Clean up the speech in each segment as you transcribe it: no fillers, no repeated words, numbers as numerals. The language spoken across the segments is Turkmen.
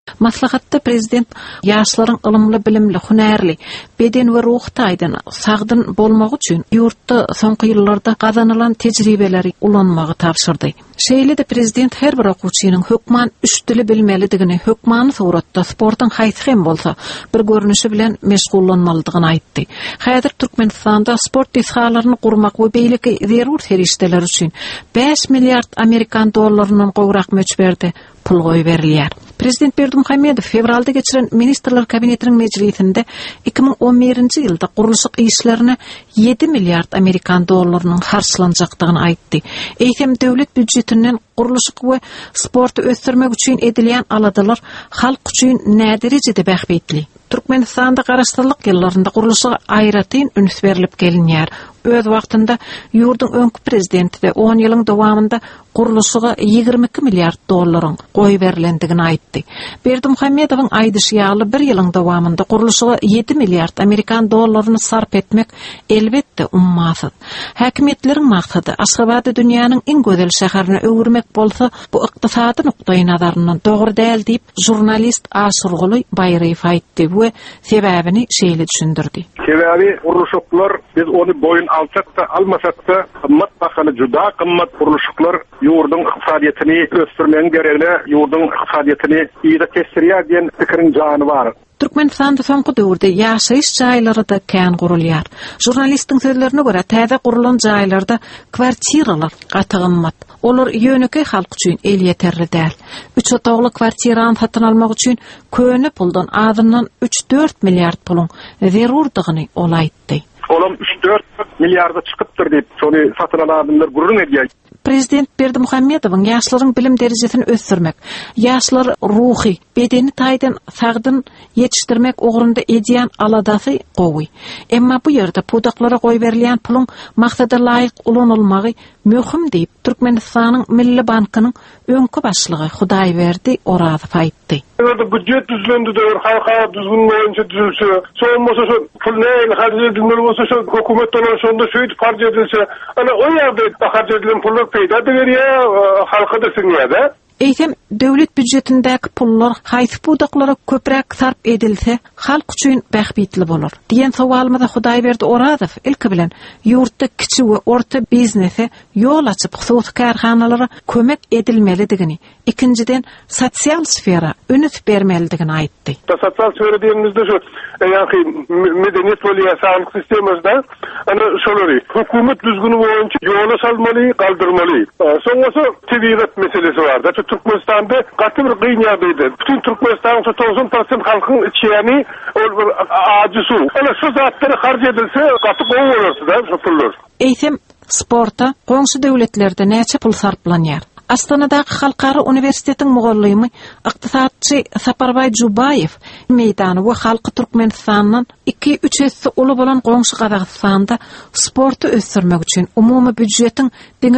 Maslahatda prezident yaşların ılımlı, bilimli, hünärli, beden we ruh taýdan sagdyn bolmak üçin ýurtda soňky ýyllarda gazanylan tejribeleri ulanmagy tapşyrdy. Şeýle de prezident her bir okuwçynyň hökman üç dili bilmelidigini, hökmany suratda sportyň haýsy hem bolsa bir görnüşi bilen meşgullanmalydygyny aýtdy. Häzir Türkmenistanda sport ishalaryny gurmak we beýleki zerur serişdeler üçin 5 milliard Amerikan dollarynyň gowrak möçberde pul goýup berilýär. Prezident Berdimuhammedow fevralda geçiren Ministrler Kabinetiniň meclisinde 2011-nji ýylda gurulşyk işlerine 7 milliard Amerikan dollarynyň harçlanjakdygyny aýtdy. Eýsem döwlet büdjetinden gurulşyk we sporty ösdürmek üçin edilýän aladalar halk üçin näderecede bähbetli. Türkmenistanda garaşdyrlyk ýyllarynda gurulşyga aýratyn üns berilip gelinýär. Öz wagtynda ýurdun öňkü prezidenti de 10 ýylyň dowamında gurulşyga 22 milliard dollaryň goýup berilendigini aýtdy. Berdimuhammedowyň aýdyşy ýaly 1 ýylyň dowamında gurulşyga 7 milliard Amerikan dollaryny sarp etmek elbetde ummasyz. Häkimetleriň maksady Aşgabatdy dünýäniň iň gözel şäherine öwürmek bolsa, bu ykdysady nukdaý nazaryndan dogry däl diýip jurnalist Aşurguly Baýraýew aýtdy we sebäbini şeýle düşündirdi. Sebebi gurulşyklar biz onu boyun alsak da almasak da kımmat bakanı juda kımmat gurulşyklar ýurdun ykdysadyetini ösdürmeň geregine ýurdun ykdysadyetini ýa-da tesirýär diýen pikiriň jany bar. Türkmenistanda soňky döwürde ýaşaýyş jaýlary da kän gurulýar. Jurnalistiň sözlerine görä täze gurulan jaýlarda kwartiralar gaty gymmat. Olar ýöneki halk üçin el ýeterli däl. 3 otagly kwartirany satyn almak üçin köne puldan azyndan 3-4 milliard puluň zerurdygyny ol aýtdy. Olam 3-4 milliarda çykypdyr diýip şonu satyn alanlar gurrun edýär. Prezident Berdimuhammedowyň ýaşlaryň bilim derejesini ösdürmek, ýaşlar ruhy, bedeni taýdan sagdyn ýetişdirmek ogrunda edýän aladasy gowy. Emma bu ýerde pudaklara goýup berilýän puluň maksada laýyk ulanylmagy möhüm diýip Türkmenistanyň Milli Bankynyň öňkü başlygy Hudaýberdi Orazow aýtdy. Budjet düzlendi de halka düzgün boýunça düzülse, soňmasa şu pul näme harcı edilmeli bolsa şu hökümet tarapyndan şonda şeýle harcı edilse, ana o ýerde harcı edilen pullar peýda berýär, halka da siňýär. Eýsem döwlet büdjetindäki pullar haýsy pudaklara köpräk sarp edilse, halk üçin bähbetli bolar. Diýen sowalymyza Hudaýberdi Orazow ilki bilen ýurtda kiçik we orta biznese ýol açyp hususy karhanalara kömek edilmelidigini, ikinciden sosial sfera önüt bermelidigini aýtdy. Sosial sfera diýenimizde şu ýa-ni medeniýet bolýar, saglyk sistemasynda ana şolary hökümet düzgün boýunça ýola salmaly, galdyrmaly. Soňra tebigat meselesi bar. Türkmenistan'da katı bir kıyın yerdeydi. Bütün Türkmenistan'ın 90% halkın içiyeni acısı. Öyle şu zatları harcı edilse katı kovu olursa da şu pullar. Eýsem sporta goňşy döwletlerde näçe pul sarplanýar? Astanadaky Halkara Universitetiň mugallymy ykdysatçy Saparbaý Jubaýew meýdany we halky Türkmenistanyň 2-3 hesse uly bolan goňşy Gazagystanda sporty ösdürmek üçin umumy büdjetiň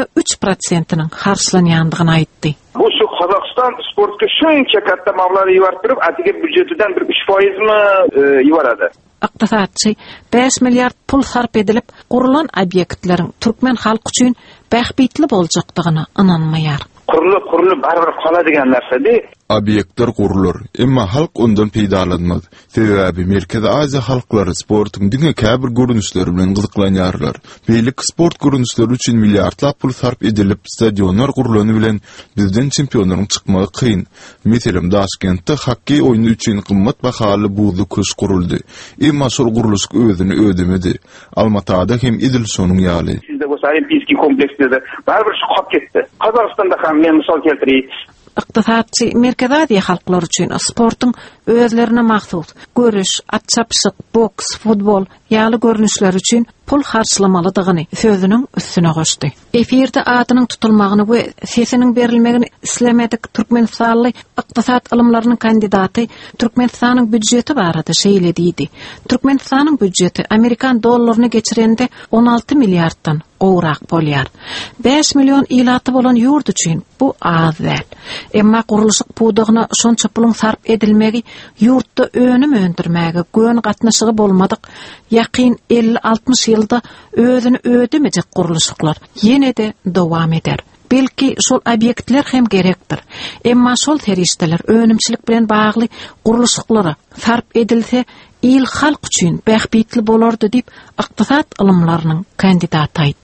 3%-nyň harçlanýandygyny aýtdy. Bu şu Kazakistan sportga şuncha katta mablag' ýibartyp, atigi büdjetinden bir 3%-mi ýibarady. Ykdysatçy 5 milliard pul sarp edilip gurulan obyektleriň türkmen halky üçin bähbetli boljakdygyna inanmaýar. Kurulup baribir kaladigan narsada. Obyektler kurulur, emma halk ondan peýdalanmaz. Sebäbi Merkez Aziýa halklary sportyň diňe käbir görnüşleri bilen gyzyklanýarlar. Beýlik sport görnüşleri üçin milliardlap pul sarp edilip stadionlar gurulany bilen bizden çempionlaryň çykmagy kyn. Meselem Daşkentde hokkey oýuny üçin gymmat bahaly buzly köş guruldy. Emma şol guruluş özüni ödemedi. Almatada hem Edilsonuň ýaly. Sizde bu olimpiyski kompleksde baribir şykyp ketdi. Kazakstanda ham men misal keltireyim. Ykdysatçy Merkez Aziýa halklary üçin sportyň özlerine mahsus görüş, atçapşyk, boks, futbol ýaly görnüşler üçin pul harçlamalydygyny sözüniň üstüne goşdy. Efirde adynyň tutulmagyny we sesiniň berilmegini islemedik Türkmenistanly ykdysat ilmlarynyň kandidaty Türkmenistanyň büdjeti barada şeýle diýdi. Türkmenistanyň büdjeti Amerikan dollaryny geçirende 16 milliarddan gowrak bolýar. 5 million ilaty bolan ýurt üçin bu az däl. Emma gurulşyk pudugyna şonça puluň sarp edilmegi ýurtda önüm öndürmäge gön gatnaşygy bolmadyk. Ýakyn 50-60 ýylda özüni ödemejek gurulşyklar ýene de dowam eder. Belki şol obyektler hem gerekdir. Emma şol terişdeler önümçilik bilen bagly guruluşyklara sarp edilse il halk üçin bähbitli bolardy dip ykdysat ilmlarynyň kandidaty.